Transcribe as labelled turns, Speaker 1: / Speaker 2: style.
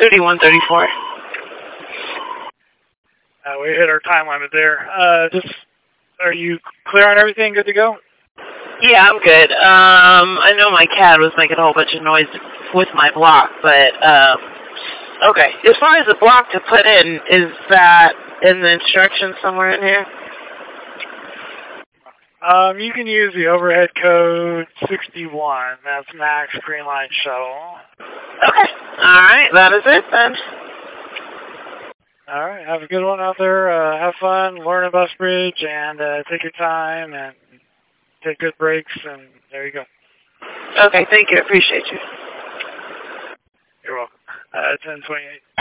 Speaker 1: 3134.
Speaker 2: We hit our time limit there. Are you clear on everything? Good to go?
Speaker 1: Yeah, I'm good. I know my cat was making a whole bunch of noise with my block, but, okay. As far as the block to put in, is that in the instructions somewhere in here?
Speaker 2: You can use the overhead code 61. That's Max Green Line Shuttle.
Speaker 1: Okay. All right. That is it then.
Speaker 2: All right. Have a good one out there. Have fun. Learn a bus bridge and take your time and take good breaks. And there you go.
Speaker 1: Okay. Thank you. Appreciate you.
Speaker 2: You're welcome. 1028.